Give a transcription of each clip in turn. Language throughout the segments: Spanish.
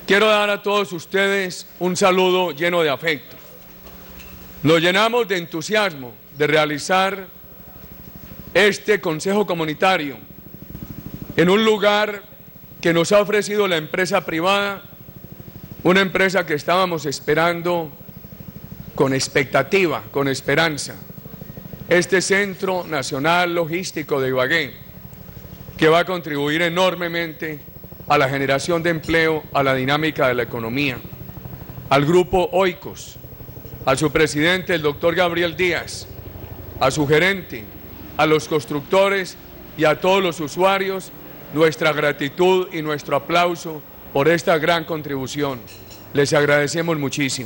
quiero dar a todos ustedes un saludo lleno de afecto. Nos llenamos de entusiasmo de realizar este Consejo Comunitario en un lugar que nos ha ofrecido la empresa privada, una empresa que estábamos esperando con expectativa, con esperanza. Este Centro Nacional Logístico de Ibagué, que va a contribuir enormemente a la generación de empleo, a la dinámica de la economía, al grupo Oikos, a su presidente, el doctor Gabriel Díaz, a su gerente, a los constructores y a todos los usuarios, nuestra gratitud y nuestro aplauso por esta gran contribución. Les agradecemos muchísimo.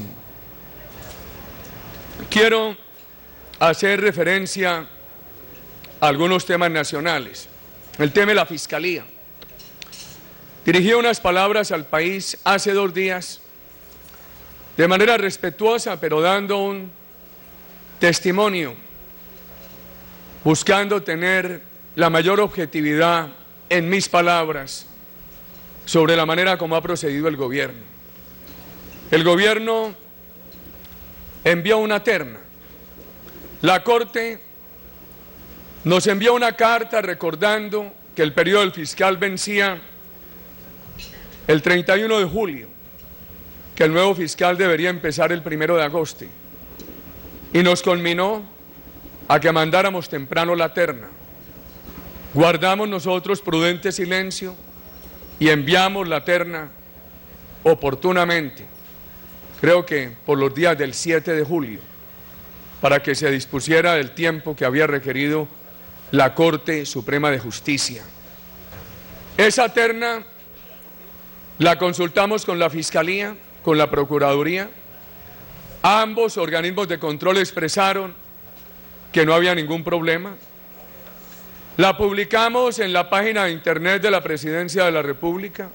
Quiero hacer referencia a algunos temas nacionales. El tema de la Fiscalía. Dirigí unas palabras al país hace 2 días, de manera respetuosa, pero dando un testimonio, buscando tener la mayor objetividad en mis palabras sobre la manera como ha procedido el gobierno. El gobierno envió una terna. La Corte nos envió una carta recordando que el periodo del fiscal vencía el 31 de julio, que el nuevo fiscal debería empezar el 1 de agosto, y nos conminó a que mandáramos temprano la terna. Guardamos nosotros prudente silencio y enviamos la terna oportunamente, creo que por los días del 7 de julio, para que se dispusiera del tiempo que había requerido la Corte Suprema de Justicia. Esa terna la consultamos con la Fiscalía, con la Procuraduría. Ambos organismos de control expresaron que no había ningún problema. La publicamos en la página de internet de la Presidencia de la República.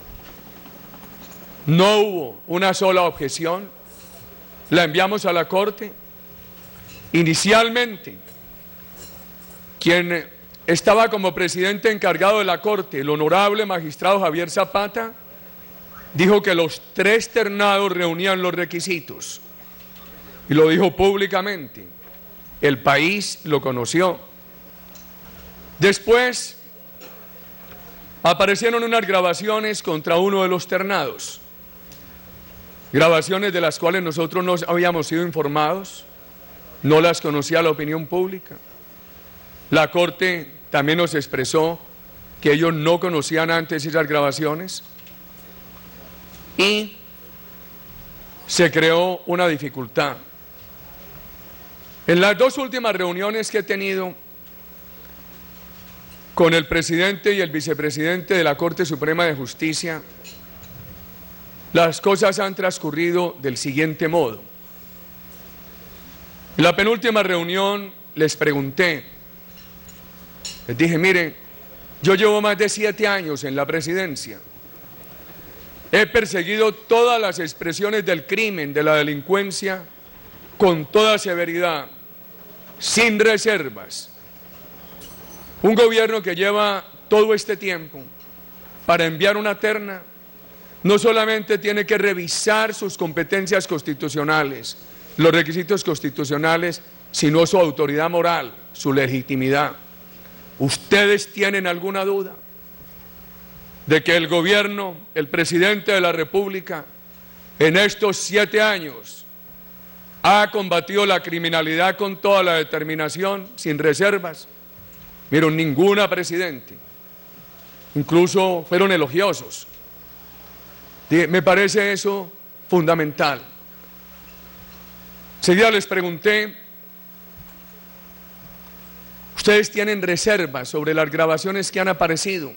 No hubo una sola objeción. La enviamos a la Corte. Inicialmente, quien estaba como presidente encargado de la Corte, el honorable magistrado Javier Zapata, dijo que los 3 ternados reunían los requisitos. Y lo dijo públicamente. El país lo conoció. Después aparecieron unas grabaciones contra uno de los ternados. Grabaciones de las cuales nosotros no habíamos sido informados, no las conocía la opinión pública. La Corte también nos expresó que ellos no conocían antes esas grabaciones y se creó una dificultad. En las 2 últimas reuniones que he tenido con el presidente y el vicepresidente de la Corte Suprema de Justicia, las cosas han transcurrido del siguiente modo. En la penúltima reunión les pregunté, les dije, miren, yo llevo más de 7 años en la presidencia. He perseguido todas las expresiones del crimen, de la delincuencia, con toda severidad, sin reservas. Un gobierno que lleva todo este tiempo para enviar una terna, no solamente tiene que revisar sus competencias constitucionales, los requisitos constitucionales, sino su autoridad moral, su legitimidad. ¿Ustedes tienen alguna duda de que el gobierno, el presidente de la República, en estos 7 años ha combatido la criminalidad con toda la determinación, sin reservas? Miren, ninguna, presidente. Incluso fueron elogiosos. Me parece eso fundamental. Enseguida les pregunté, ¿ustedes tienen reservas sobre las grabaciones que han aparecido?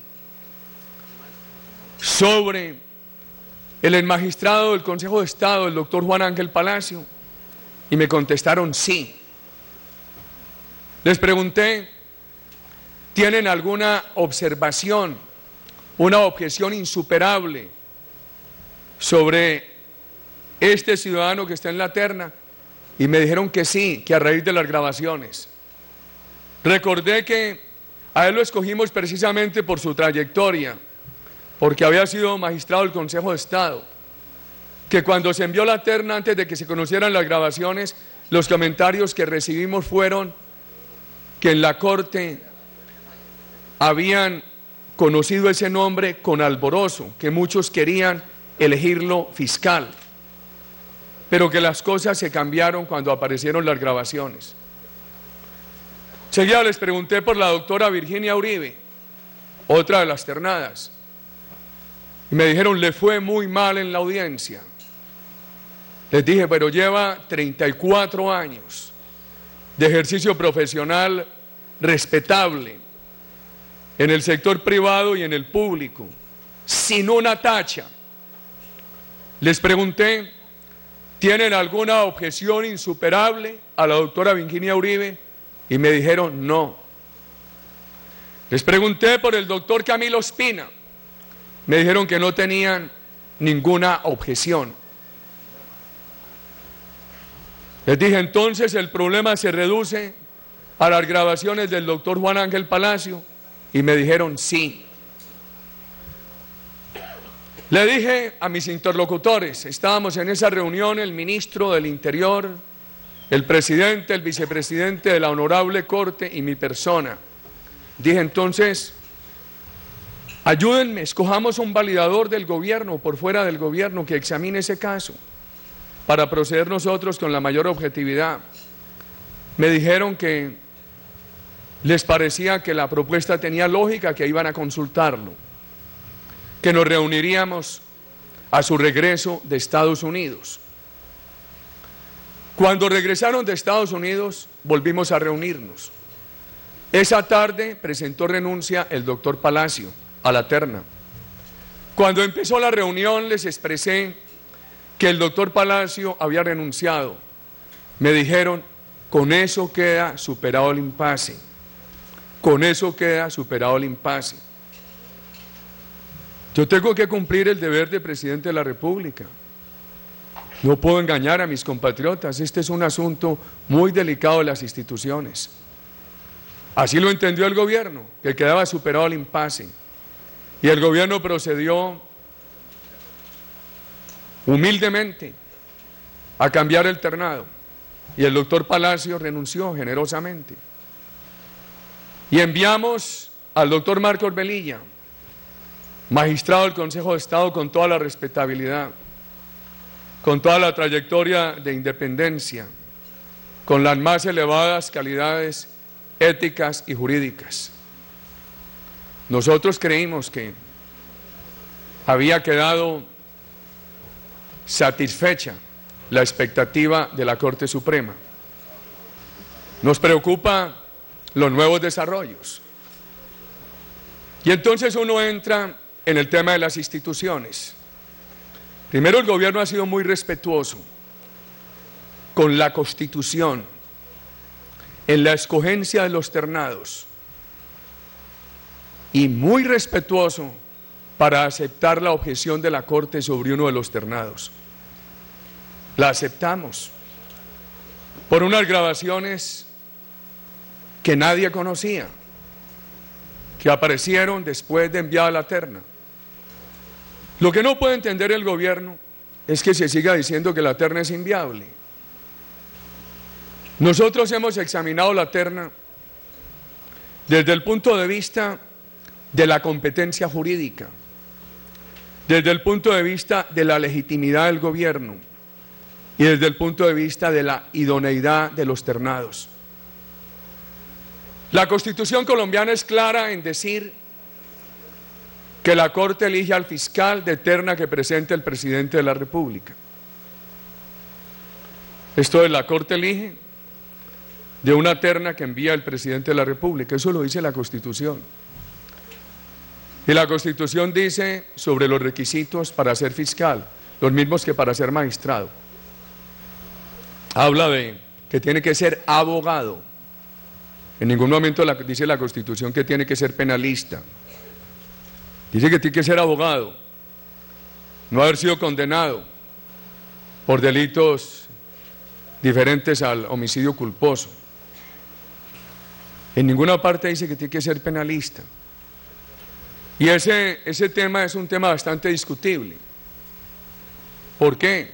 Sobre el magistrado del Consejo de Estado, el doctor Juan Ángel Palacio, y me contestaron sí. Les pregunté, ¿tienen alguna observación, una objeción insuperable sobre este ciudadano que está en la terna? Y me dijeron que sí, que a raíz de las grabaciones. Recordé que a él lo escogimos precisamente por su trayectoria, porque había sido magistrado del Consejo de Estado, que cuando se envió la terna, antes de que se conocieran las grabaciones, los comentarios que recibimos fueron que en la Corte habían conocido ese nombre con alborozo, que muchos querían elegirlo fiscal, pero que las cosas se cambiaron cuando aparecieron las grabaciones. Seguida les pregunté por la doctora Virginia Uribe, otra de las ternadas, y me dijeron, le fue muy mal en la audiencia. Les dije, pero lleva 34 años de ejercicio profesional respetable en el sector privado y en el público, sin una tacha. Les pregunté, ¿tienen alguna objeción insuperable a la doctora Virginia Uribe? Y me dijeron, no. Les pregunté por el doctor Camilo Espina. Me dijeron que no tenían ninguna objeción. Les dije, entonces el problema se reduce a las grabaciones del doctor Juan Ángel Palacio, y me dijeron sí. Le dije a mis interlocutores, estábamos en esa reunión el ministro del Interior, el presidente, el vicepresidente de la Honorable Corte y mi persona. Dije entonces, ayúdenme, escojamos un validador del gobierno, por fuera del gobierno, que examine ese caso, para proceder nosotros con la mayor objetividad. Me dijeron que les parecía que la propuesta tenía lógica, que iban a consultarlo, que nos reuniríamos a su regreso de Estados Unidos. Cuando regresaron de Estados Unidos, volvimos a reunirnos. Esa tarde presentó renuncia el doctor Palacio a la terna. Cuando empezó la reunión les expresé que el doctor Palacio había renunciado. Me dijeron, con eso queda superado el impasse. Con eso queda superado el impasse. Yo tengo que cumplir el deber de presidente de la República. No puedo engañar a mis compatriotas. Este es un asunto muy delicado de las instituciones. Así lo entendió el gobierno, que quedaba superado el impasse. Y el gobierno procedió humildemente a cambiar el ternado. Y el doctor Palacio renunció generosamente. Y enviamos al doctor Marcos Velilla, magistrado del Consejo de Estado, con toda la respetabilidad, con toda la trayectoria de independencia, con las más elevadas calidades éticas y jurídicas. Nosotros creímos que había quedado satisfecha la expectativa de la Corte Suprema. Nos preocupa los nuevos desarrollos. Y entonces uno entra en el tema de las instituciones. Primero, el gobierno ha sido muy respetuoso con la Constitución en la escogencia de los ternados y muy respetuoso para aceptar la objeción de la Corte sobre uno de los ternados. La aceptamos por unas grabaciones que nadie conocía, que aparecieron después de enviar la terna. Lo que no puede entender el gobierno es que se siga diciendo que la terna es inviable. Nosotros hemos examinado la terna desde el punto de vista de la competencia jurídica, desde el punto de vista de la legitimidad del gobierno y desde el punto de vista de la idoneidad de los ternados. La Constitución colombiana es clara en decir que la Corte elige al fiscal de terna que presente el presidente de la República. Esto es, la Corte elige de una terna que envía el presidente de la República. Eso lo dice la Constitución. Y la Constitución dice sobre los requisitos para ser fiscal, los mismos que para ser magistrado. Habla de que tiene que ser abogado. En ningún momento dice la Constitución que tiene que ser penalista. Dice que tiene que ser abogado, no haber sido condenado por delitos diferentes al homicidio culposo. En ninguna parte dice que tiene que ser penalista. Y ese tema es un tema bastante discutible. ¿Por qué?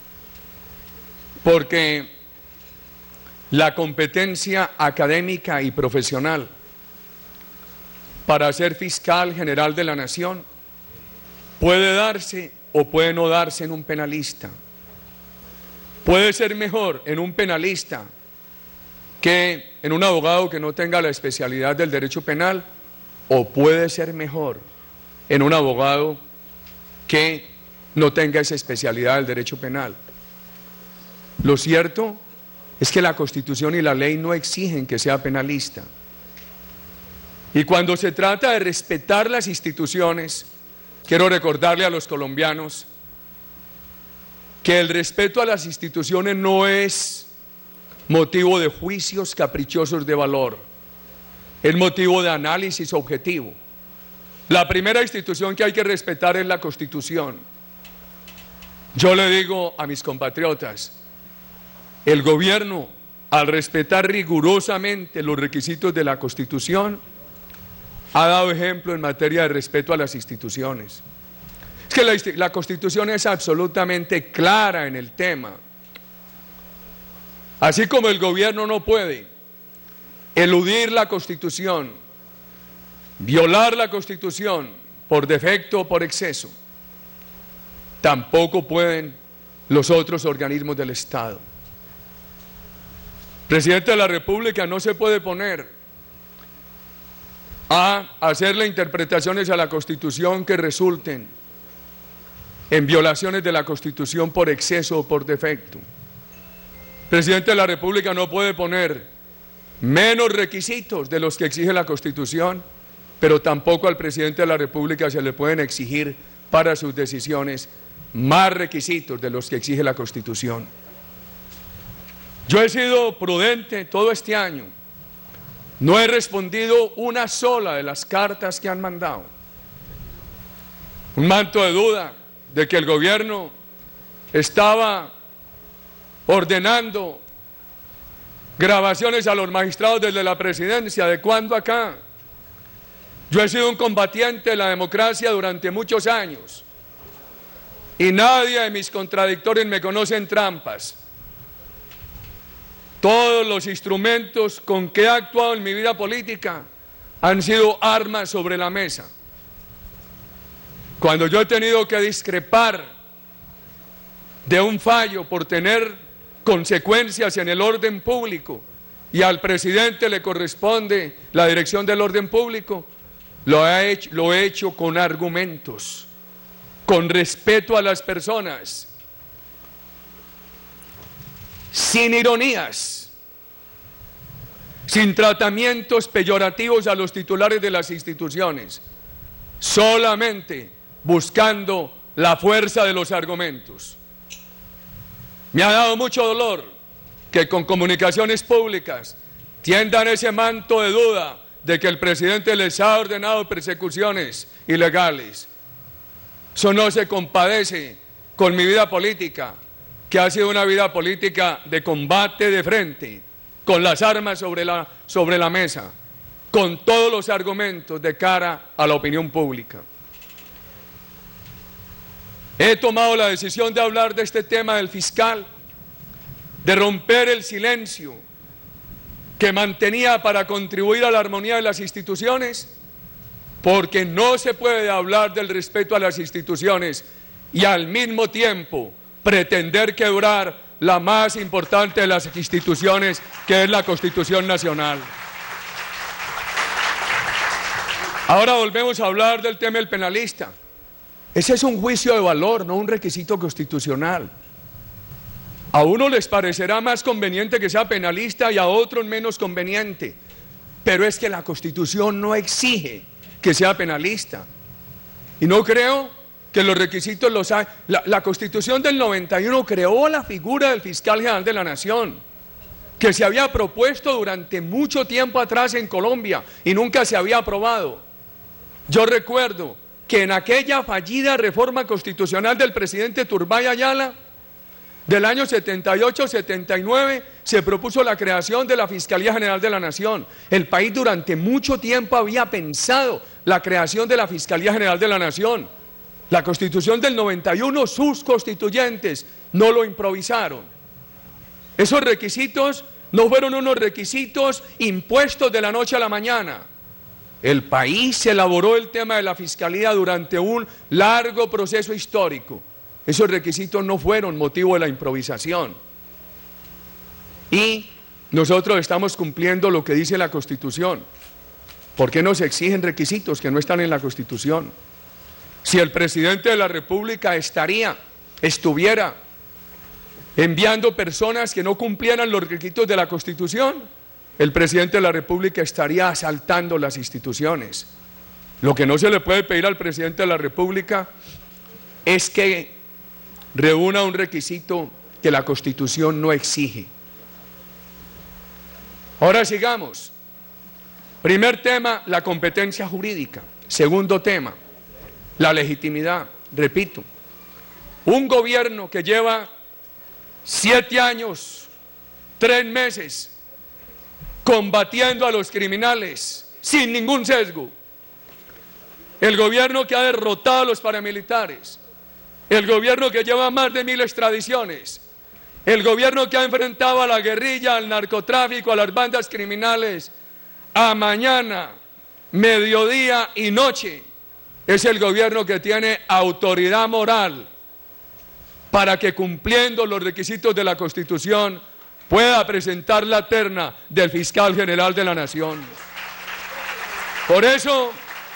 Porque la competencia académica y profesional para ser fiscal general de la nación puede darse o puede no darse en un penalista. Puede ser mejor en un penalista que en un abogado que no tenga la especialidad del derecho penal, o puede ser mejor en un abogado que no tenga esa especialidad del derecho penal. Lo cierto es que la Constitución y la ley no exigen que sea penalista. Y cuando se trata de respetar las instituciones, quiero recordarle a los colombianos que el respeto a las instituciones no es motivo de juicios caprichosos de valor, es motivo de análisis objetivo. La primera institución que hay que respetar es la Constitución. Yo le digo a mis compatriotas, el gobierno, al respetar rigurosamente los requisitos de la Constitución, ha dado ejemplo en materia de respeto a las instituciones. Es que la Constitución es absolutamente clara en el tema. Así como el gobierno no puede eludir la Constitución, violar la Constitución por defecto o por exceso, tampoco pueden los otros organismos del Estado. El presidente de la República no se puede poner a hacerle interpretaciones a la Constitución que resulten en violaciones de la Constitución por exceso o por defecto. El presidente de la República no puede poner menos requisitos de los que exige la Constitución, pero tampoco al presidente de la República se le pueden exigir para sus decisiones más requisitos de los que exige la Constitución. Yo he sido prudente todo este año. No he respondido una sola de las cartas que han mandado. Un manto de duda de que el gobierno estaba ordenando grabaciones a los magistrados desde la presidencia. ¿De cuándo acá? Yo he sido un combatiente de la democracia durante muchos años y nadie de mis contradictores me conoce en trampas. Todos los instrumentos con que he actuado en mi vida política han sido armas sobre la mesa. Cuando yo he tenido que discrepar de un fallo por tener consecuencias en el orden público y al presidente le corresponde la dirección del orden público, lo he hecho con argumentos, con respeto a las personas, sin ironías, sin tratamientos peyorativos a los titulares de las instituciones, solamente buscando la fuerza de los argumentos. Me ha dado mucho dolor que con comunicaciones públicas tiendan ese manto de duda de que el presidente les ha ordenado persecuciones ilegales. Eso no se compadece con mi vida política, que ha sido una vida política de combate de frente, con las armas sobre la mesa, con todos los argumentos de cara a la opinión pública. He tomado la decisión de hablar de este tema del fiscal, de romper el silencio que mantenía para contribuir a la armonía de las instituciones, porque no se puede hablar del respeto a las instituciones y al mismo tiempo pretender quebrar la más importante de las instituciones, que es la Constitución Nacional. Ahora volvemos a hablar del tema del penalista. Ese es un juicio de valor, no un requisito constitucional. A uno les parecerá más conveniente que sea penalista y a otros menos conveniente, pero es que la Constitución no exige que sea penalista. Y no creo que los requisitos los hay. La Constitución del 91 creó la figura del fiscal general de la Nación, que se había propuesto durante mucho tiempo atrás en Colombia y nunca se había aprobado. Yo recuerdo que en aquella fallida reforma constitucional del presidente Turbay Ayala, del año 78-79, se propuso la creación de la Fiscalía General de la Nación. El país durante mucho tiempo había pensado la creación de la Fiscalía General de la Nación. La Constitución del 91, sus constituyentes no lo improvisaron. Esos requisitos no fueron unos requisitos impuestos de la noche a la mañana. El país elaboró el tema de la Fiscalía durante un largo proceso histórico. Esos requisitos no fueron motivo de la improvisación. Y nosotros estamos cumpliendo lo que dice la Constitución. ¿Por qué nos exigen requisitos que no están en la Constitución? Si el presidente de la República estuviera enviando personas que no cumplieran los requisitos de la Constitución, el presidente de la República estaría asaltando las instituciones. Lo que no se le puede pedir al presidente de la República es que reúna un requisito que la Constitución no exige. Ahora sigamos. Primer tema, la competencia jurídica. Segundo tema, la legitimidad. Repito, un gobierno que lleva 7 años, 3 meses, combatiendo a los criminales sin ningún sesgo. El gobierno que ha derrotado a los paramilitares. El gobierno que lleva más de 1000 extradiciones. El gobierno que ha enfrentado a la guerrilla, al narcotráfico, a las bandas criminales, a mañana, mediodía y noche. Es el gobierno que tiene autoridad moral para que, cumpliendo los requisitos de la Constitución, pueda presentar la terna del fiscal general de la Nación. Por eso,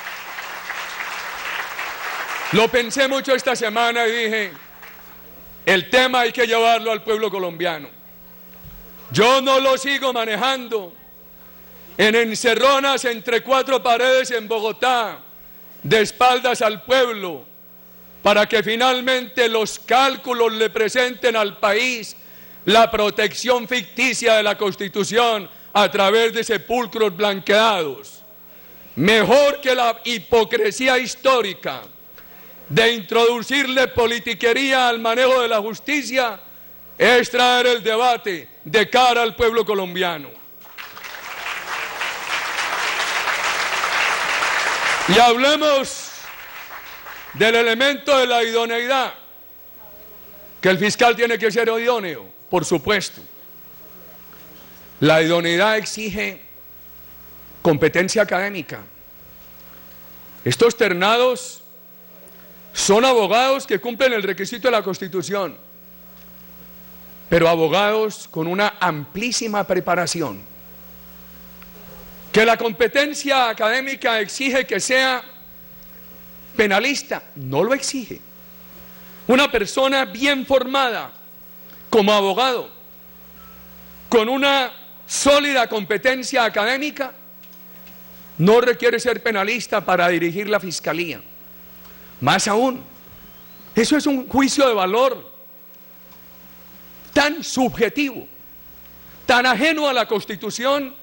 lo pensé mucho esta semana y dije, el tema hay que llevarlo al pueblo colombiano. Yo no lo sigo manejando en encerronas entre 4 paredes en Bogotá, de espaldas al pueblo, para que finalmente los cálculos le presenten al país la protección ficticia de la Constitución a través de sepulcros blanqueados. Mejor que la hipocresía histórica de introducirle politiquería al manejo de la justicia es traer el debate de cara al pueblo colombiano. Y hablemos del elemento de la idoneidad, que el fiscal tiene que ser idóneo, por supuesto. La idoneidad exige competencia académica. Estos ternados son abogados que cumplen el requisito de la Constitución, pero abogados con una amplísima preparación. Que la competencia académica exige que sea penalista, no lo exige. Una persona bien formada como abogado, con una sólida competencia académica, no requiere ser penalista para dirigir la fiscalía. Más aún, eso es un juicio de valor tan subjetivo, tan ajeno a la Constitución,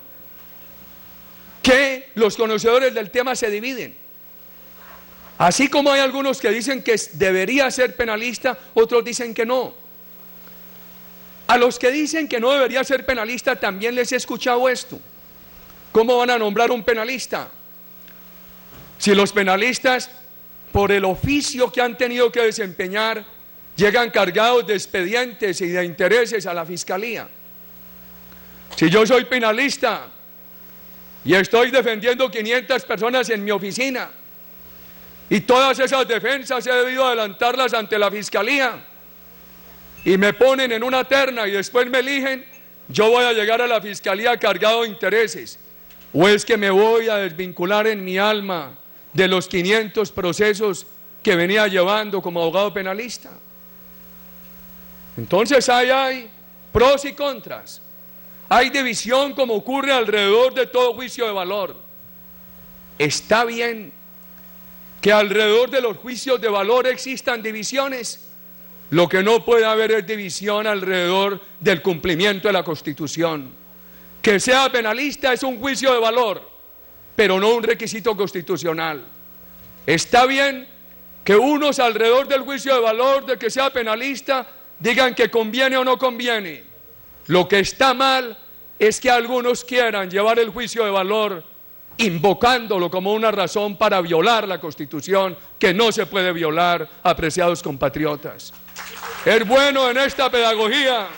que los conocedores del tema se dividen. Así como hay algunos que dicen que debería ser penalista, otros dicen que no. A los que dicen que no debería ser penalista también les he escuchado esto. ¿Cómo van a nombrar un penalista? Si los penalistas, por el oficio que han tenido que desempeñar, llegan cargados de expedientes y de intereses a la fiscalía. Si yo soy penalista y estoy defendiendo 500 personas en mi oficina, y todas esas defensas he debido adelantarlas ante la fiscalía, y me ponen en una terna y después me eligen, yo voy a llegar a la fiscalía cargado de intereses. ¿O es que me voy a desvincular en mi alma de los 500 procesos que venía llevando como abogado penalista? Entonces hay pros y contras. Hay división, como ocurre alrededor de todo juicio de valor. Está bien que alrededor de los juicios de valor existan divisiones. Lo que no puede haber es división alrededor del cumplimiento de la Constitución. Que sea penalista es un juicio de valor, pero no un requisito constitucional. Está bien que unos alrededor del juicio de valor de que sea penalista digan que conviene o no conviene, Lo que está mal es que algunos quieran llevar el juicio de valor invocándolo como una razón para violar la Constitución, que no se puede violar, apreciados compatriotas. Es bueno en esta pedagogía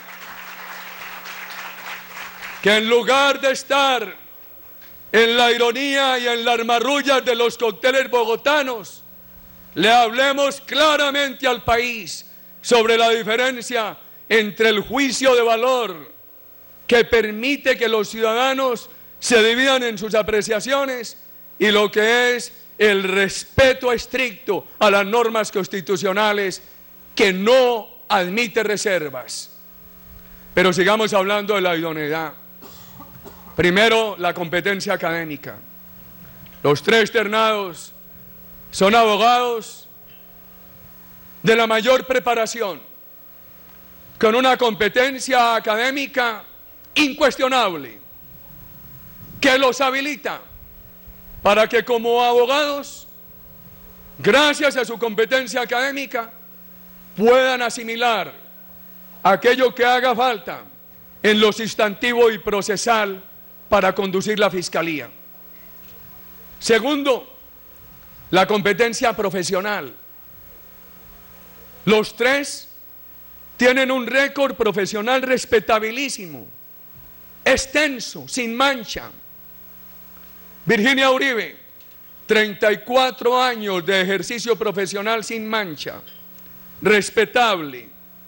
que en lugar de estar en la ironía y en las marrullas de los cócteles bogotanos, le hablemos claramente al país sobre la diferencia entre el juicio de valor que permite que los ciudadanos se dividan en sus apreciaciones y lo que es el respeto estricto a las normas constitucionales que no admite reservas. Pero sigamos hablando de la idoneidad. Primero, la competencia académica. Los 3 ternados son abogados de la mayor preparación, con una competencia académica incuestionable, que los habilita para que como abogados, gracias a su competencia académica, puedan asimilar aquello que haga falta en lo sustantivo y procesal para conducir la fiscalía. Segundo, la competencia profesional. Los 3 tienen un récord profesional respetabilísimo, extenso, sin mancha. Virginia Uribe, 34 años de ejercicio profesional sin mancha, respetable.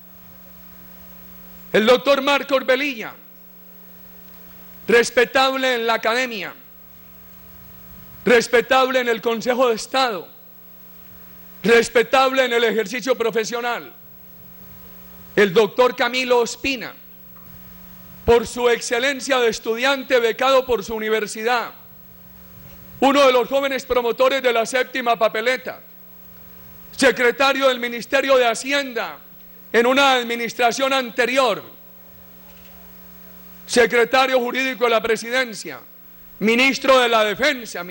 El doctor Marco Orbelilla, respetable en la academia, respetable en el Consejo de Estado, respetable en el ejercicio profesional. El doctor Camilo Ospina, por su excelencia de estudiante becado por su universidad, uno de los jóvenes promotores de la 7ª papeleta, secretario del Ministerio de Hacienda en una administración anterior, secretario jurídico de la Presidencia, ministro de la Defensa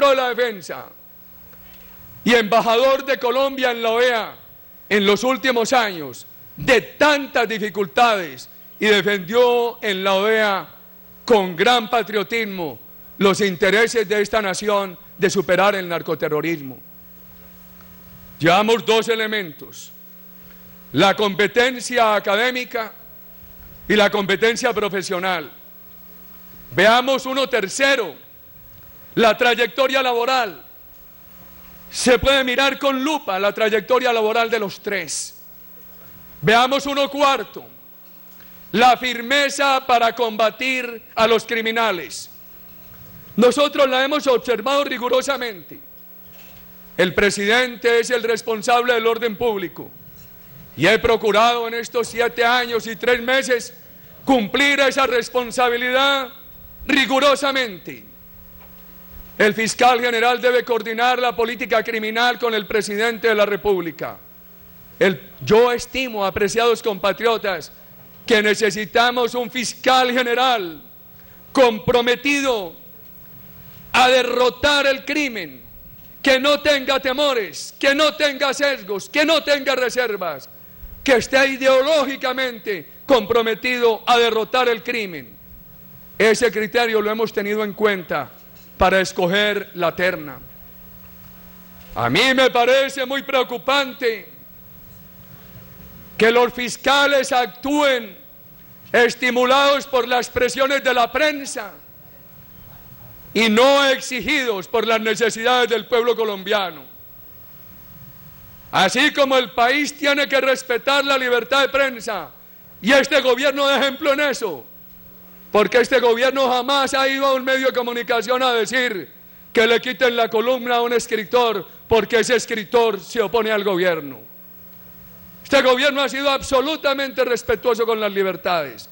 y embajador de Colombia en la OEA en los últimos años, de tantas dificultades, y defendió en la OEA con gran patriotismo los intereses de esta nación de superar el narcoterrorismo. Llevamos 2 elementos: la competencia académica y la competencia profesional. Veamos uno tercero, la trayectoria laboral. Se puede mirar con lupa la trayectoria laboral de los 3. Veamos uno cuarto, la firmeza para combatir a los criminales. Nosotros la hemos observado rigurosamente. El presidente es el responsable del orden público y he procurado en estos 7 años y 3 meses cumplir esa responsabilidad rigurosamente. El fiscal general debe coordinar la política criminal con el presidente de la República. Yo estimo, apreciados compatriotas, que necesitamos un fiscal general comprometido a derrotar el crimen, que no tenga temores, que no tenga sesgos, que no tenga reservas, que esté ideológicamente comprometido a derrotar el crimen. Ese criterio lo hemos tenido en cuenta para escoger la terna. A mí me parece muy preocupante que los fiscales actúen estimulados por las presiones de la prensa y no exigidos por las necesidades del pueblo colombiano. Así como el país tiene que respetar la libertad de prensa, y este gobierno da ejemplo en eso, porque este gobierno jamás ha ido a un medio de comunicación a decir que le quiten la columna a un escritor porque ese escritor se opone al gobierno. Este gobierno ha sido absolutamente respetuoso con las libertades.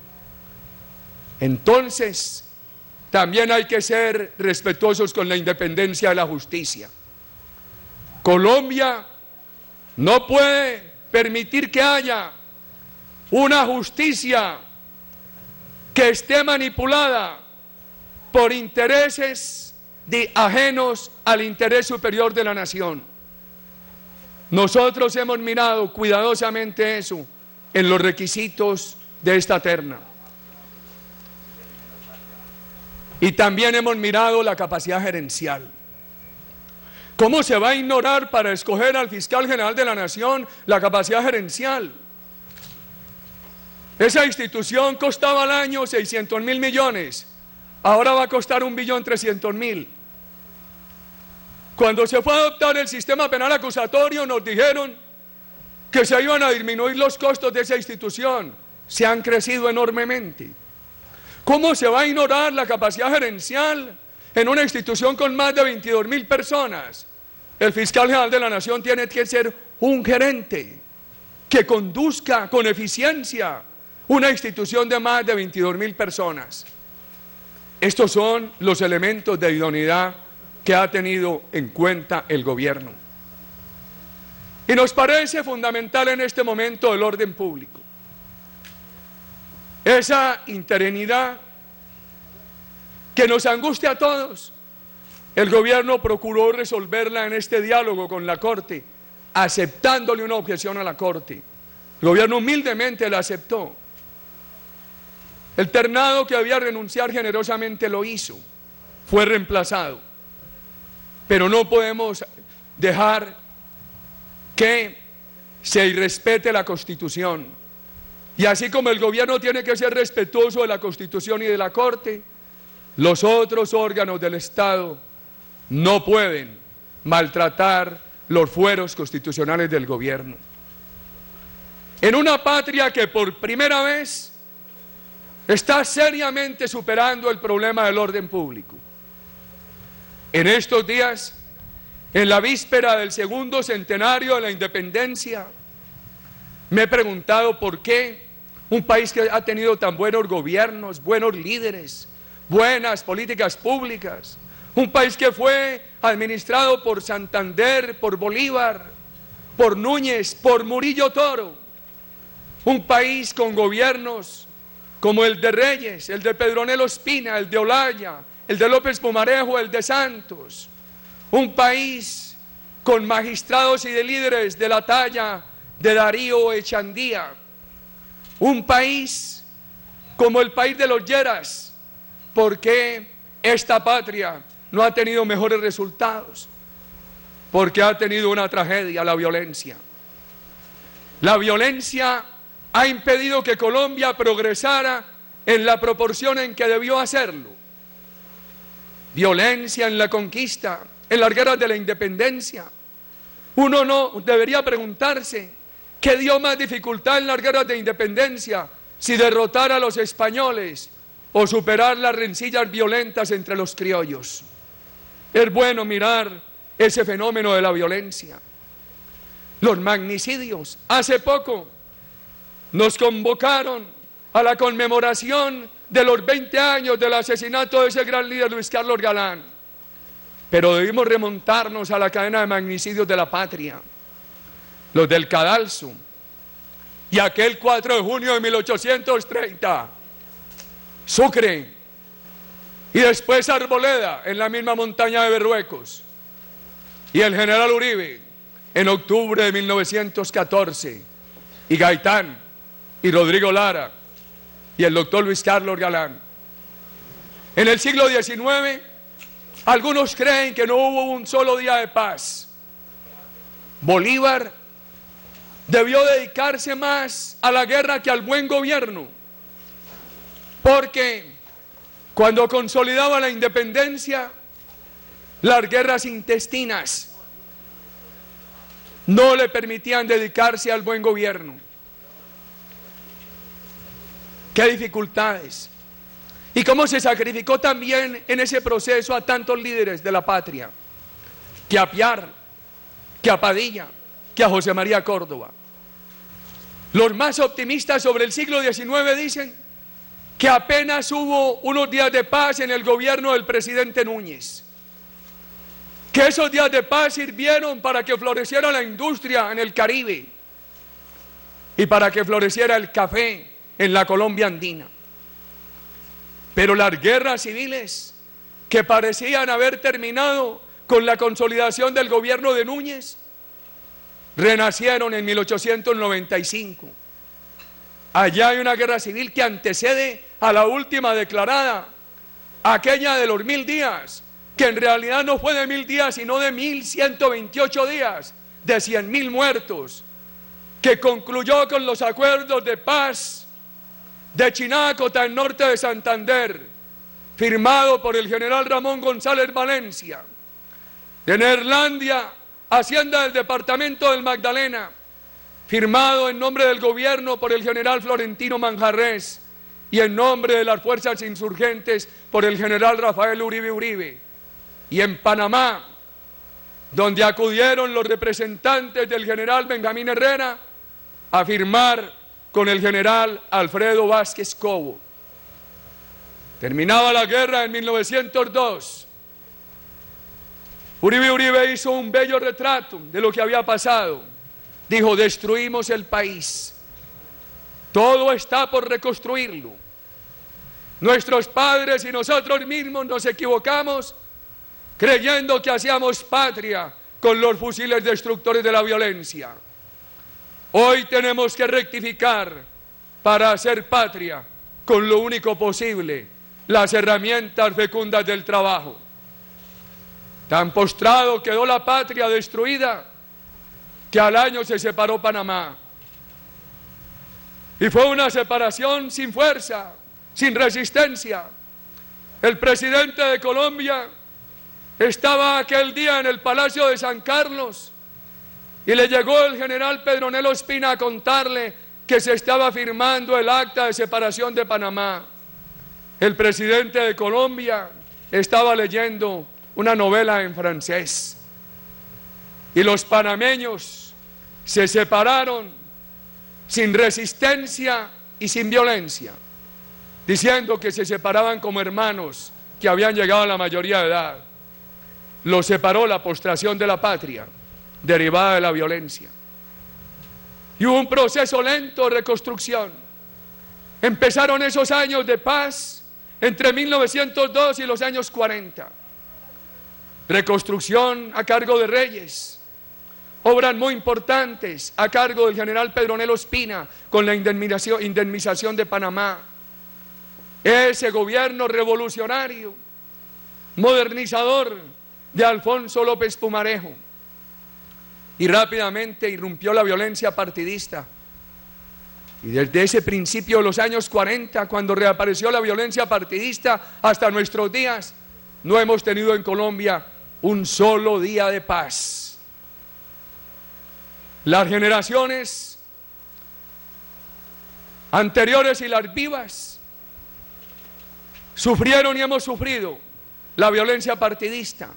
Entonces, también hay que ser respetuosos con la independencia de la justicia. Colombia no puede permitir que haya una justicia que esté manipulada por intereses ajenos al interés superior de la nación. Nosotros hemos mirado cuidadosamente eso en los requisitos de esta terna. Y también hemos mirado la capacidad gerencial. ¿Cómo se va a ignorar para escoger al fiscal general de la Nación la capacidad gerencial? Esa institución costaba al año 600.000 millones, ahora va a costar 1.300.000. Cuando se fue a adoptar el sistema penal acusatorio nos dijeron que se iban a disminuir los costos de esa institución, se han crecido enormemente. ¿Cómo se va a ignorar la capacidad gerencial en una institución con más de 22.000 personas? El fiscal general de la Nación tiene que ser un gerente que conduzca con eficiencia una institución de más de 22.000 personas. Estos son los elementos de idoneidad que ha tenido en cuenta el gobierno. Y nos parece fundamental en este momento el orden público. Esa interinidad que nos angustia a todos, el gobierno procuró resolverla en este diálogo con la Corte, aceptándole una objeción a la Corte. El gobierno humildemente la aceptó. El ternado que debía renunciar generosamente lo hizo, fue reemplazado. Pero no podemos dejar que se irrespete la Constitución. Y así como el gobierno tiene que ser respetuoso de la Constitución y de la Corte, los otros órganos del Estado no pueden maltratar los fueros constitucionales del gobierno. En una patria que por primera vez está seriamente superando el problema del orden público. En estos días, en la víspera del segundo centenario de la independencia, me he preguntado por qué un país que ha tenido tan buenos gobiernos, buenos líderes, buenas políticas públicas, un país que fue administrado por Santander, por Bolívar, por Núñez, por Murillo Toro, un país con gobiernos como el de Reyes, el de Pedronelo Espina, el de Olaya, el de López Pumarejo, el de Santos, un país con magistrados y de líderes de la talla de Darío Echandía, un país como el país de los Lleras. ¿Por qué esta patria no ha tenido mejores resultados? Porque ha tenido una tragedia, la violencia. La violencia ha impedido que Colombia progresara en la proporción en que debió hacerlo. Violencia en la conquista, en las guerras de la independencia. Uno no debería preguntarse qué dio más dificultad en las guerras de independencia, si derrotar a los españoles o superar las rencillas violentas entre los criollos. Es bueno mirar ese fenómeno de la violencia. Los magnicidios. Hace poco nos convocaron a la conmemoración de los 20 años del asesinato de ese gran líder Luis Carlos Galán. Pero debimos remontarnos a la cadena de magnicidios de la patria. Los del Cadalso. Y aquel 4 de junio de 1830, Sucre. Y después Arboleda, en la misma montaña de Berruecos. Y el general Uribe, en octubre de 1914. Y Gaitán, y Rodrigo Lara, y el doctor Luis Carlos Galán. En el siglo XIX, algunos creen que no hubo un solo día de paz. Bolívar debió dedicarse más a la guerra que al buen gobierno, porque cuando consolidaba la independencia, las guerras intestinas no le permitían dedicarse al buen gobierno. ¡Qué dificultades! Y cómo se sacrificó también en ese proceso a tantos líderes de la patria, que a Piar, que a Padilla, que a José María Córdoba. Los más optimistas sobre el siglo XIX dicen que apenas hubo unos días de paz en el gobierno del presidente Núñez, que esos días de paz sirvieron para que floreciera la industria en el Caribe y para que floreciera el café en la Colombia andina. Pero las guerras civiles que parecían haber terminado con la consolidación del gobierno de Núñez renacieron en 1895. Allá hay una guerra civil que antecede a la última declarada aquella de los 1000 días, que en realidad no fue de 1000 días, sino de 1128 días, de 100.000 muertos, que concluyó con los acuerdos de paz de Chinácota, en norte de Santander, firmado por el general Ramón González Valencia, de Neerlandia, Hacienda del departamento del Magdalena, firmado en nombre del gobierno por el general Florentino Manjarrés y en nombre de las fuerzas insurgentes por el general Rafael Uribe Uribe, y en Panamá, donde acudieron los representantes del general Benjamín Herrera a firmar con el general Alfredo Vázquez Cobo. Terminaba la guerra en 1902. Uribe Uribe hizo un bello retrato de lo que había pasado. Dijo: destruimos el país, todo está por reconstruirlo. Nuestros padres y nosotros mismos nos equivocamos creyendo que hacíamos patria con los fusiles destructores de la violencia. Hoy tenemos que rectificar para hacer patria con lo único posible, las herramientas fecundas del trabajo. Tan postrado quedó la patria destruida que al año se separó Panamá. Y fue una separación sin fuerza, sin resistencia. El presidente de Colombia estaba aquel día en el Palacio de San Carlos y le llegó el general Pedronel Ospina a contarle que se estaba firmando el acta de separación de Panamá. El presidente de Colombia estaba leyendo una novela en francés y los panameños se separaron sin resistencia y sin violencia, diciendo que se separaban como hermanos que habían llegado a la mayoría de edad. Los separó la postración de la patria, derivada de la violencia. Y hubo un proceso lento de reconstrucción. Empezaron esos años de paz entre 1902 y los años 40. Reconstrucción a cargo de Reyes. Obras muy importantes a cargo del general Pedronel Ospina con la indemnización de Panamá. Ese gobierno revolucionario, modernizador de Alfonso López Pumarejo. Y rápidamente irrumpió la violencia partidista. Y desde ese principio de los años 40, cuando reapareció la violencia partidista, hasta nuestros días, no hemos tenido en Colombia un solo día de paz. Las generaciones anteriores y las vivas sufrieron y hemos sufrido la violencia partidista.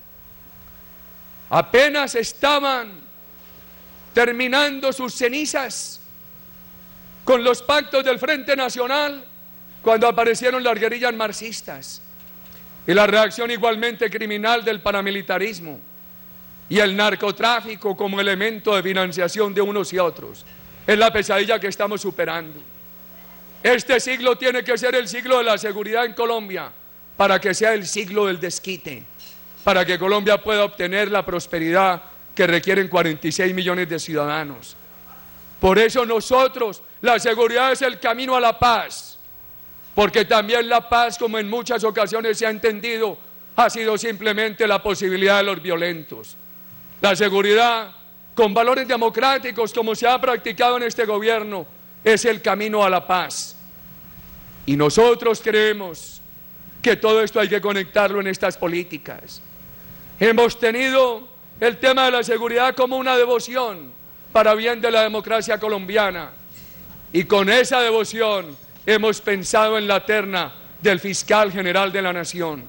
Apenas estaban terminando sus cenizas con los pactos del Frente Nacional cuando aparecieron las guerrillas marxistas y la reacción igualmente criminal del paramilitarismo y el narcotráfico como elemento de financiación de unos y otros. Es la pesadilla que estamos superando. Este siglo tiene que ser el siglo de la seguridad en Colombia para que sea el siglo del desquite, para que Colombia pueda obtener la prosperidad que requieren 46 millones de ciudadanos. Por eso nosotros, la seguridad es el camino a la paz, porque también la paz, como en muchas ocasiones se ha entendido, ha sido simplemente la posibilidad de los violentos. La seguridad, con valores democráticos como se ha practicado en este gobierno, es el camino a la paz. Y nosotros creemos que todo esto hay que conectarlo en estas políticas. Hemos tenido el tema de la seguridad como una devoción para bien de la democracia colombiana. Y con esa devoción hemos pensado en la terna del fiscal general de la nación.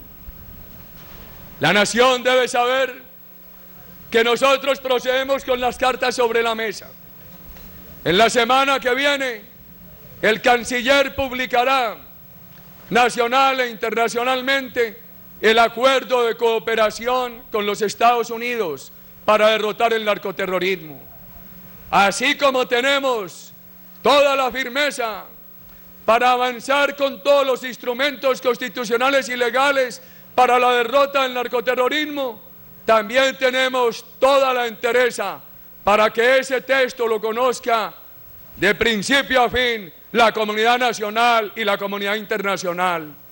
La nación debe saber que nosotros procedemos con las cartas sobre la mesa. En la semana que viene, el canciller publicará nacional e internacionalmente el acuerdo de cooperación con los Estados Unidos para derrotar el narcoterrorismo. Así como tenemos toda la firmeza para avanzar con todos los instrumentos constitucionales y legales para la derrota del narcoterrorismo, también tenemos toda la entereza para que ese texto lo conozca de principio a fin la comunidad nacional y la comunidad internacional.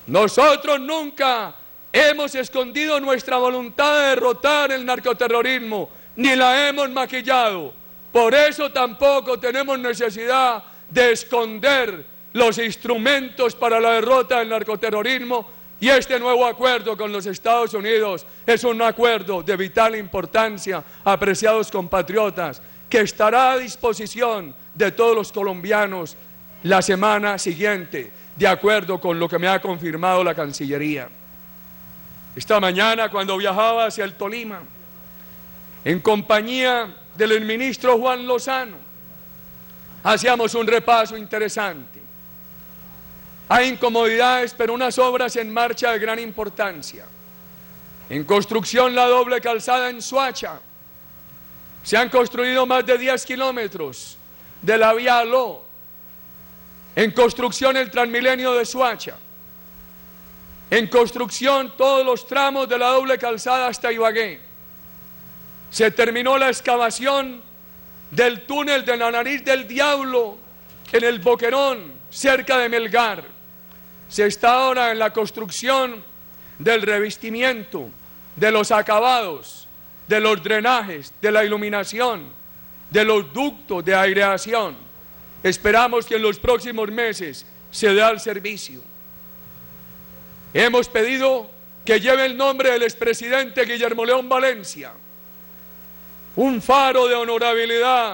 Nosotros nunca hemos escondido nuestra voluntad de derrotar el narcoterrorismo, ni la hemos maquillado. Por eso tampoco tenemos necesidad de esconder los instrumentos para la derrota del narcoterrorismo, y este nuevo acuerdo con los Estados Unidos es un acuerdo de vital importancia, apreciados compatriotas, que estará a disposición de todos los colombianos la semana siguiente, de acuerdo con lo que me ha confirmado la Cancillería. Esta mañana, cuando viajaba hacia el Tolima, en compañía del ministro Juan Lozano, hacíamos un repaso interesante. Hay incomodidades, pero unas obras en marcha de gran importancia. En construcción la doble calzada en Soacha. Se han construido más de 10 kilómetros de la vía Aló. En construcción el Transmilenio de Soacha. En construcción todos los tramos de la doble calzada hasta Ibagué. Se terminó la excavación del túnel de la Nariz del Diablo en el Boquerón, cerca de Melgar. Se está ahora en la construcción del revestimiento, de los acabados, de los drenajes, de la iluminación, de los ductos de aireación. Esperamos que en los próximos meses se dé al servicio. Hemos pedido que lleve el nombre del expresidente Guillermo León Valencia, un faro de honorabilidad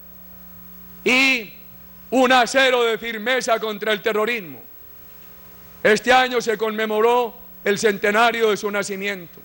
y un acero de firmeza contra el terrorismo. Este año se conmemoró el centenario de su nacimiento.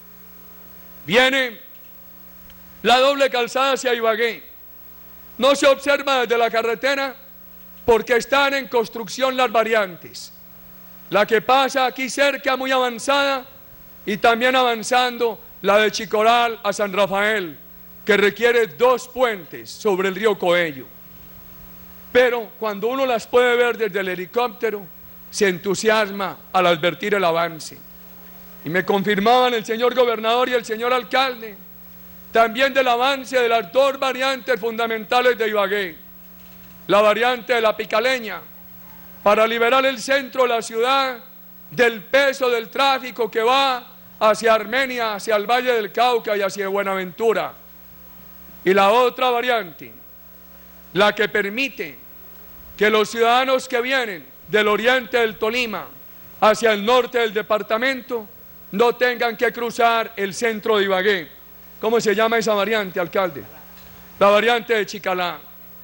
Viene la doble calzada hacia Ibagué. No se observa desde la carretera porque están en construcción las variantes. La que pasa aquí cerca, muy avanzada, y también avanzando la de Chicoral a San Rafael, que requiere 2 puentes sobre el río Coello. Pero cuando uno las puede ver desde el helicóptero, se entusiasma al advertir el avance. Y me confirmaban el señor gobernador y el señor alcalde también del avance de las 2 variantes fundamentales de Ibagué. La variante de la Picaleña, para liberar el centro de la ciudad del peso del tráfico que va hacia Armenia, hacia el Valle del Cauca y hacia Buenaventura. Y la otra variante, la que permite que los ciudadanos que vienen del oriente del Tolima hacia el norte del departamento no tengan que cruzar el centro de Ibagué. ¿Cómo se llama esa variante, alcalde? La variante de Chicalá.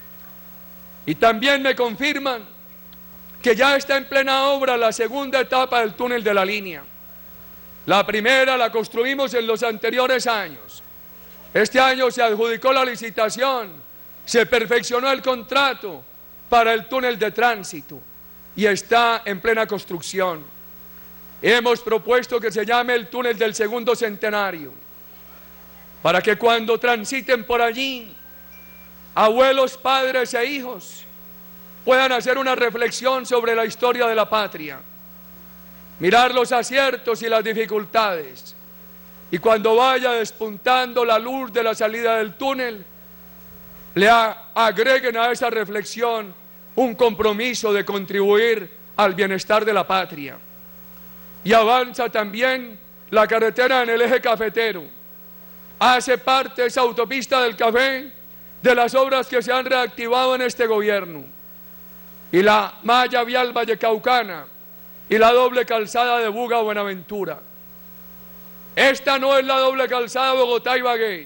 Y también me confirman que ya está en plena obra la segunda etapa del túnel de la línea. La primera la construimos en los anteriores años. Este año se adjudicó la licitación, se perfeccionó el contrato para el túnel de tránsito y está en plena construcción. Hemos propuesto que se llame el túnel del segundo centenario, para que cuando transiten por allí, abuelos, padres e hijos puedan hacer una reflexión sobre la historia de la patria, mirar los aciertos y las dificultades, y cuando vaya despuntando la luz de la salida del túnel, le agreguen a esa reflexión un compromiso de contribuir al bienestar de la patria. Y avanza también la carretera en el eje cafetero. Hace parte esa autopista del café de las obras que se han reactivado en este gobierno. Y la malla vial vallecaucana y la doble calzada de Buga a Buenaventura. Esta no es la doble calzada Bogotá-Ibagué.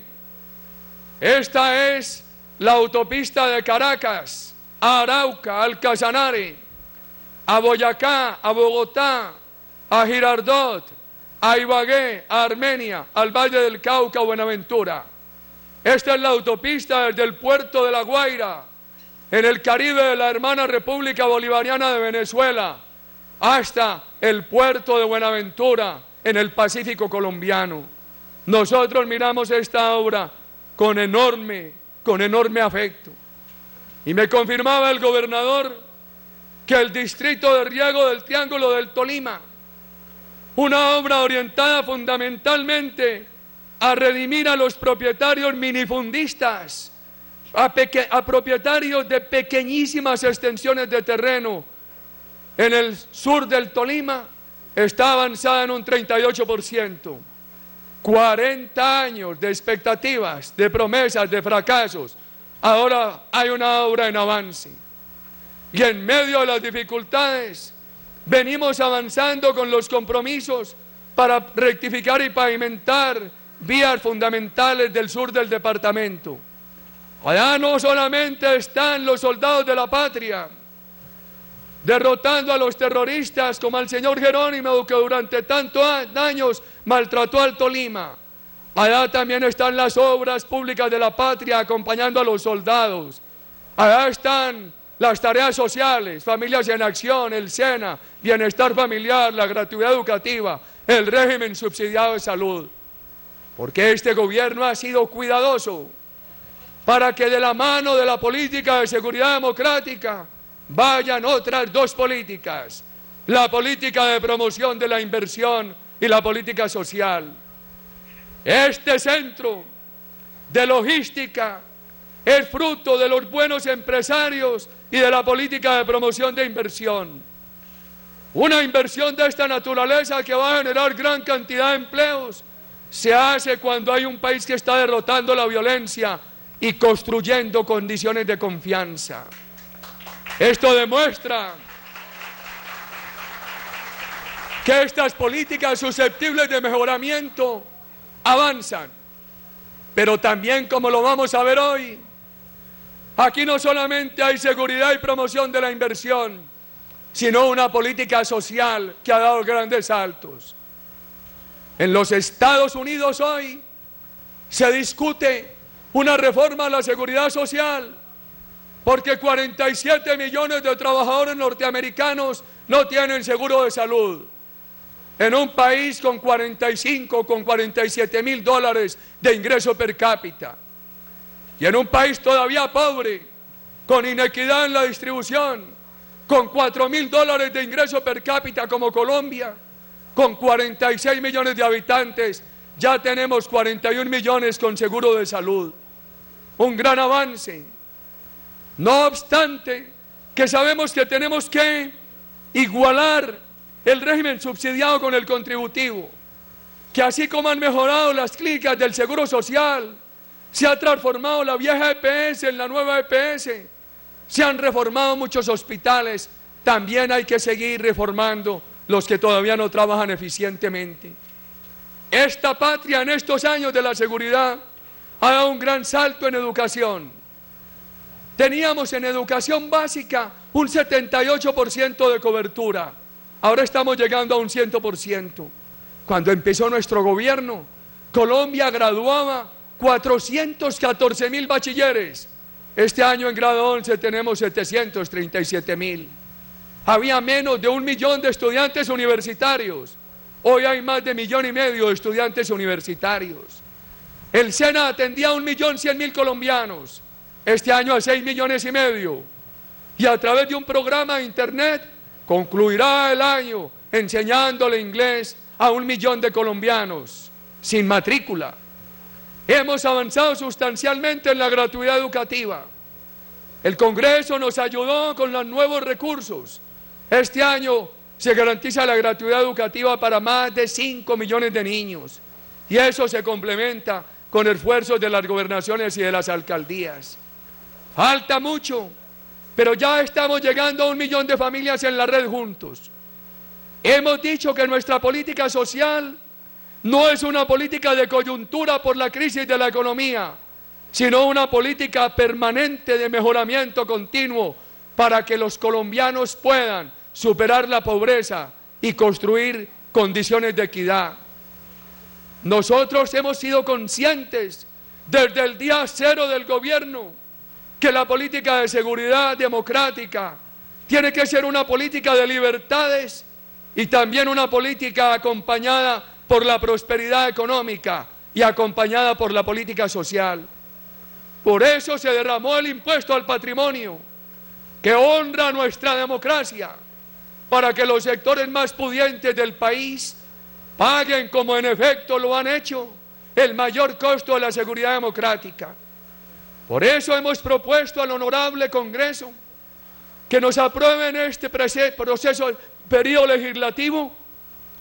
Esta es la autopista de Caracas a Arauca, al Casanare, a Boyacá, a Bogotá, a Girardot, a Ibagué, a Armenia, al Valle del Cauca, a Buenaventura. Esta es la autopista desde el puerto de La Guaira, en el Caribe de la hermana República Bolivariana de Venezuela, hasta el puerto de Buenaventura, en el Pacífico colombiano. Nosotros miramos esta obra con enorme afecto. Y me confirmaba el gobernador que el distrito de riego del Triángulo del Tolima, una obra orientada fundamentalmente a redimir a los propietarios minifundistas, a propietarios de pequeñísimas extensiones de terreno en el sur del Tolima, está avanzada en un 38%. 40 años de expectativas, de promesas, de fracasos. Ahora hay una obra en avance. Y en medio de las dificultades, venimos avanzando con los compromisos para rectificar y pavimentar vías fundamentales del sur del departamento. Allá no solamente están los soldados de la patria, derrotando a los terroristas como al señor Jerónimo, que durante tantos años maltrató al Tolima. Allá también están las obras públicas de la patria acompañando a los soldados. Allá están las tareas sociales, Familias en Acción, el SENA, Bienestar Familiar, la gratuidad educativa, el régimen subsidiado de salud. Porque este gobierno ha sido cuidadoso para que de la mano de la política de seguridad democrática vayan otras dos políticas: la política de promoción de la inversión y la política social. Este centro de logística es fruto de los buenos empresarios y de la política de promoción de inversión. Una inversión de esta naturaleza que va a generar gran cantidad de empleos se hace cuando hay un país que está derrotando la violencia y construyendo condiciones de confianza. Esto demuestra que estas políticas susceptibles de mejoramiento avanzan. Pero también, como lo vamos a ver hoy, aquí no solamente hay seguridad y promoción de la inversión, sino una política social que ha dado grandes saltos. En los Estados Unidos hoy se discute una reforma a la seguridad social, porque 47 millones de trabajadores norteamericanos no tienen seguro de salud. En un país con 47 mil dólares de ingreso per cápita. Y en un país todavía pobre, con inequidad en la distribución, con 4.000 dólares de ingreso per cápita como Colombia, con 46 millones de habitantes, ya tenemos 41 millones con seguro de salud. Un gran avance. No obstante, que sabemos que tenemos que igualar el régimen subsidiado con el contributivo, que así como han mejorado las clínicas del Seguro Social, se ha transformado la vieja EPS en la nueva EPS, se han reformado muchos hospitales, también hay que seguir reformando los que todavía no trabajan eficientemente. Esta patria en estos años de la seguridad ha dado un gran salto en educación. Teníamos en educación básica un 78% de cobertura, ahora estamos llegando a un 100%. Cuando empezó nuestro gobierno, Colombia graduaba 414.000 bachilleres. Este año en grado 11 tenemos 737.000. Había menos de 1 millón de estudiantes universitarios. Hoy hay más de 1,5 millones de estudiantes universitarios. El SENA atendía a 1.100.000 colombianos. Este año a 6,5 millones. Y a través de un programa de internet concluirá el año enseñándole inglés a 1 millón de colombianos sin matrícula. Hemos avanzado sustancialmente en la gratuidad educativa. El Congreso nos ayudó con los nuevos recursos. Este año se garantiza la gratuidad educativa para más de 5 millones de niños. Y eso se complementa con esfuerzos de las gobernaciones y de las alcaldías. Falta mucho, pero ya estamos llegando a 1 millón de familias en la red juntos. Hemos dicho que nuestra política social no es una política de coyuntura por la crisis de la economía, sino una política permanente de mejoramiento continuo para que los colombianos puedan superar la pobreza y construir condiciones de equidad. Nosotros hemos sido conscientes desde el día cero del gobierno que la política de seguridad democrática tiene que ser una política de libertades y también una política acompañada por la prosperidad económica y acompañada por la política social. Por eso se derramó el impuesto al patrimonio, que honra nuestra democracia, para que los sectores más pudientes del país paguen, como en efecto lo han hecho, el mayor costo de la seguridad democrática. Por eso hemos propuesto al honorable Congreso que nos aprueben este periodo legislativo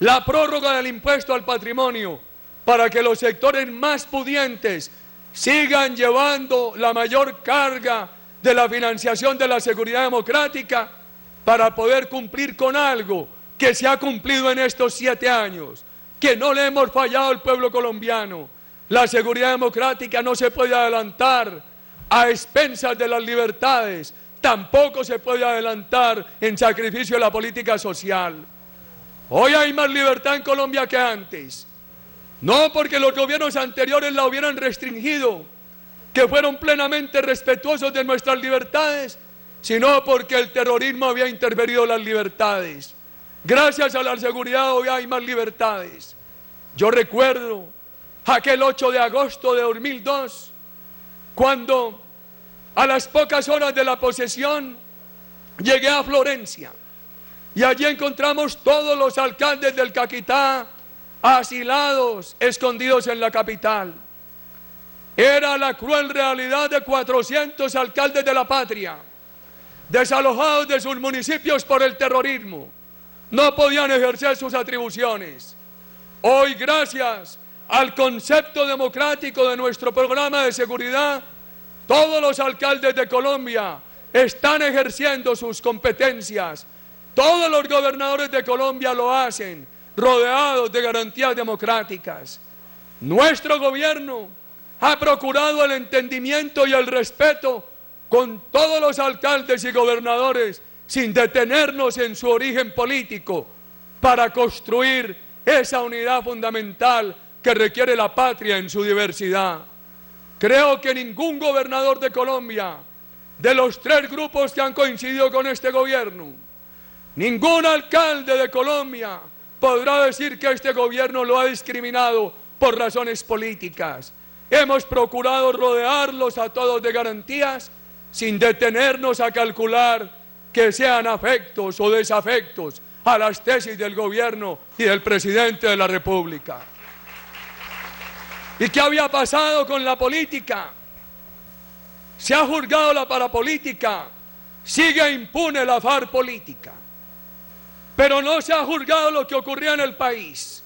la prórroga del impuesto al patrimonio, para que los sectores más pudientes sigan llevando la mayor carga de la financiación de la seguridad democrática, para poder cumplir con algo que se ha cumplido en estos 7 años, que no le hemos fallado al pueblo colombiano. La seguridad democrática no se puede adelantar a expensas de las libertades, tampoco se puede adelantar en sacrificio de la política social. Hoy hay más libertad en Colombia que antes, no porque los gobiernos anteriores la hubieran restringido, que fueron plenamente respetuosos de nuestras libertades, sino porque el terrorismo había intervenido las libertades. Gracias a la seguridad hoy hay más libertades. Yo recuerdo aquel 8 de agosto de 2002, cuando a las pocas horas de la posesión llegué a Florencia y allí encontramos todos los alcaldes del Caquetá asilados, escondidos en la capital. Era la cruel realidad de 400 alcaldes de la patria, desalojados de sus municipios por el terrorismo. No podían ejercer sus atribuciones. Hoy, gracias al concepto democrático de nuestro programa de seguridad, todos los alcaldes de Colombia están ejerciendo sus competencias. Todos los gobernadores de Colombia lo hacen, rodeados de garantías democráticas. Nuestro gobierno ha procurado el entendimiento y el respeto con todos los alcaldes y gobernadores, sin detenernos en su origen político, para construir esa unidad fundamental que requiere la patria en su diversidad. Creo que ningún gobernador de Colombia, de los 3 grupos que han coincidido con este gobierno, ningún alcalde de Colombia podrá decir que este gobierno lo ha discriminado por razones políticas. Hemos procurado rodearlos a todos de garantías, sin detenernos a calcular que sean afectos o desafectos a las tesis del gobierno y del presidente de la República. ¿Y qué había pasado con la política? Se ha juzgado la parapolítica, sigue impune la FARC política, pero no se ha juzgado lo que ocurría en el país.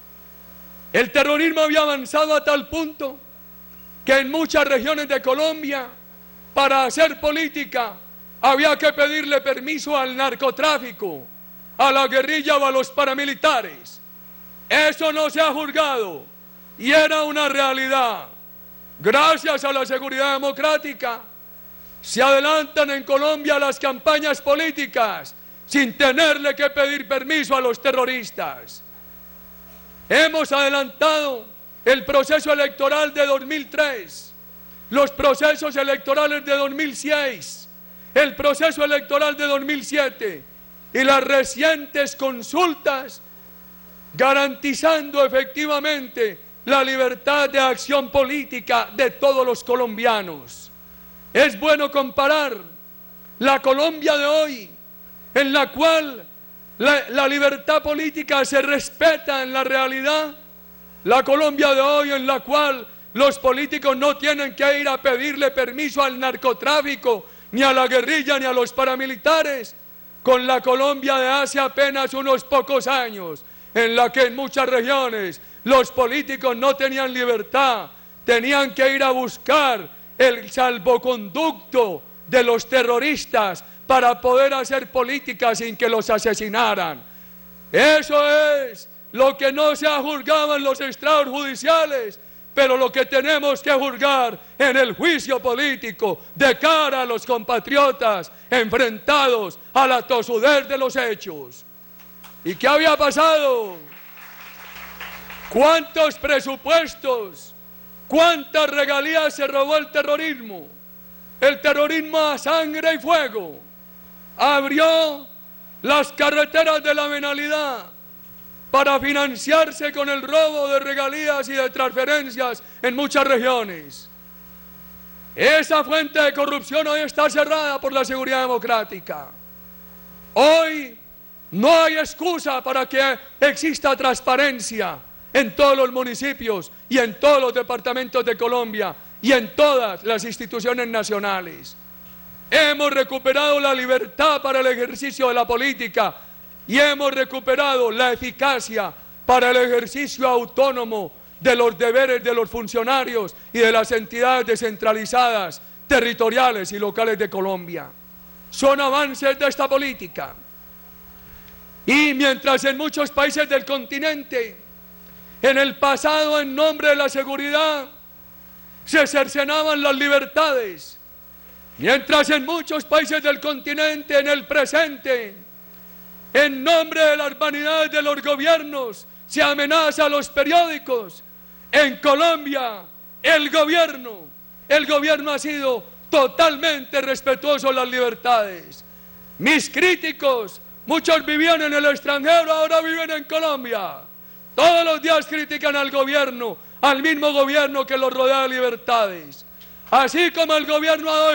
El terrorismo había avanzado a tal punto que en muchas regiones de Colombia, para hacer política, había que pedirle permiso al narcotráfico, a la guerrilla o a los paramilitares. Eso no se ha juzgado y era una realidad. Gracias a la seguridad democrática, se adelantan en Colombia las campañas políticas sin tenerle que pedir permiso a los terroristas. Hemos adelantado el proceso electoral de 2003, los procesos electorales de 2006, el proceso electoral de 2007 y las recientes consultas, garantizando efectivamente la libertad de acción política de todos los colombianos. Es bueno comparar la Colombia de hoy, en la cual la libertad política se respeta en la realidad, la Colombia de hoy en la cual los políticos no tienen que ir a pedirle permiso al narcotráfico, ni a la guerrilla, ni a los paramilitares, con la Colombia de hace apenas unos pocos años, en la que en muchas regiones los políticos no tenían libertad, tenían que ir a buscar el salvoconducto de los terroristas para poder hacer política sin que los asesinaran. Eso es lo que no se ha juzgado en los estrados judiciales, pero lo que tenemos que juzgar en el juicio político de cara a los compatriotas enfrentados a la tosudez de los hechos. ¿Y qué había pasado? ¿Cuántos presupuestos, cuántas regalías se robó el terrorismo? El terrorismo a sangre y fuego abrió las carreteras de la venalidad para financiarse con el robo de regalías y de transferencias en muchas regiones. Esa fuente de corrupción hoy está cerrada por la seguridad democrática. Hoy no hay excusa para que exista transparencia en todos los municipios y en todos los departamentos de Colombia y en todas las instituciones nacionales. Hemos recuperado la libertad para el ejercicio de la política y hemos recuperado la eficacia para el ejercicio autónomo de los deberes de los funcionarios y de las entidades descentralizadas, territoriales y locales de Colombia. Son avances de esta política. Y mientras en muchos países del continente, en el pasado, en nombre de la seguridad, se cercenaban las libertades, mientras en muchos países del continente, en el presente, en nombre de las vanidades de los gobiernos, se amenaza a los periódicos. En Colombia, el gobierno ha sido totalmente respetuoso de las libertades. Mis críticos, muchos vivían en el extranjero, ahora viven en Colombia. Todos los días critican al gobierno, al mismo gobierno que los rodea de libertades. Así como el gobierno ha dado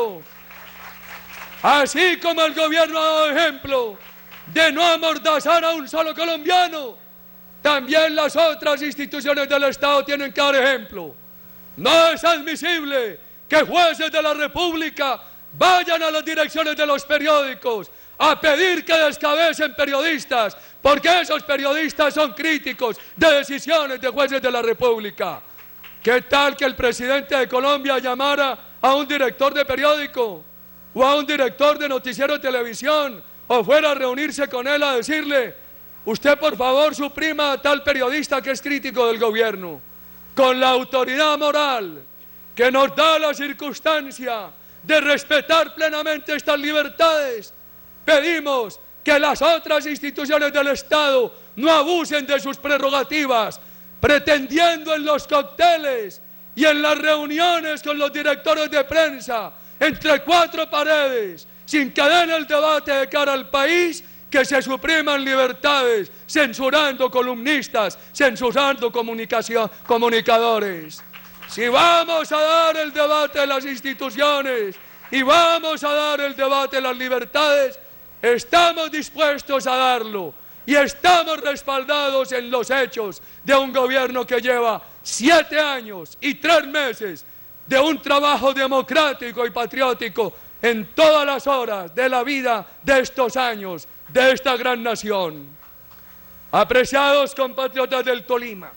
ejemplo, de no amordazar a un solo colombiano, también las otras instituciones del Estado tienen que dar ejemplo. No es admisible que jueces de la República vayan a las direcciones de los periódicos a pedir que descabecen periodistas, porque esos periodistas son críticos de decisiones de jueces de la República. ¿Qué tal que el presidente de Colombia llamara a un director de periódico o a un director de noticiero de televisión o fuera a reunirse con él a decirle: usted por favor suprima a tal periodista que es crítico del gobierno? Con la autoridad moral que nos da la circunstancia de respetar plenamente estas libertades, pedimos que las otras instituciones del Estado no abusen de sus prerrogativas, pretendiendo en los cócteles y en las reuniones con los directores de prensa, entre cuatro paredes, sin que den el debate de cara al país, que se supriman libertades, censurando columnistas, censurando comunicadores. Si vamos a dar el debate de las instituciones y vamos a dar el debate de las libertades, estamos dispuestos a darlo y estamos respaldados en los hechos de un gobierno que lleva 7 años y 3 meses de un trabajo democrático y patriótico en todas las horas de la vida de estos años de esta gran nación. Apreciados compatriotas del Tolima,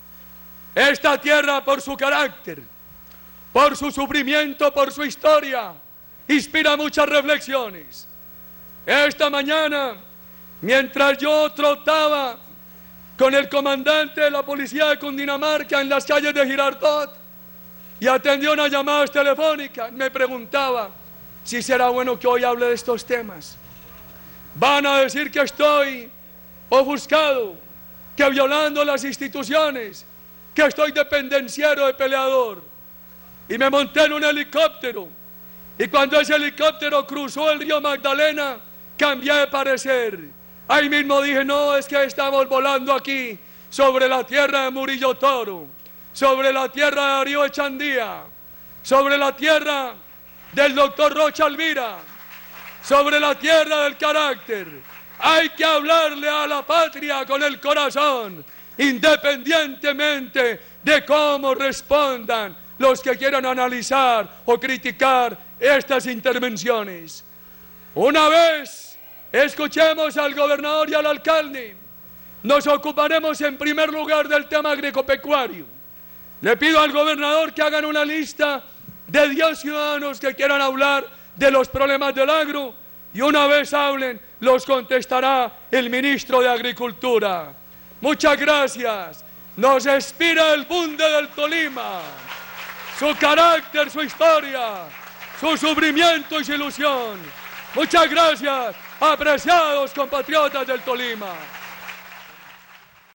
esta tierra, por su carácter, por su sufrimiento, por su historia, inspira muchas reflexiones. Esta mañana, mientras yo trotaba con el comandante de la policía de Cundinamarca en las calles de Girardot y atendió unas llamadas telefónicas, me preguntaba si será bueno que hoy hable de estos temas. Van a decir que estoy ofuscado, que violando las instituciones, que estoy dependenciero de peleador. Y me monté en un helicóptero, y cuando ese helicóptero cruzó el río Magdalena, cambié de parecer. Ahí mismo dije: no, es que estamos volando aquí sobre la tierra de Murillo Toro, sobre la tierra de Darío Echandía, sobre la tierra del doctor Rocha Alvira, sobre la tierra del carácter. Hay que hablarle a la patria con el corazón, independientemente de cómo respondan los que quieran analizar o criticar estas intervenciones. Una vez escuchemos al gobernador y al alcalde, nos ocuparemos en primer lugar del tema agropecuario. Le pido al gobernador que hagan una lista de 10 ciudadanos que quieran hablar de los problemas del agro, y una vez hablen, los contestará el ministro de Agricultura. Muchas gracias. Nos inspira el bunde del Tolima, su carácter, su historia, su sufrimiento y su ilusión. Muchas gracias, apreciados compatriotas del Tolima.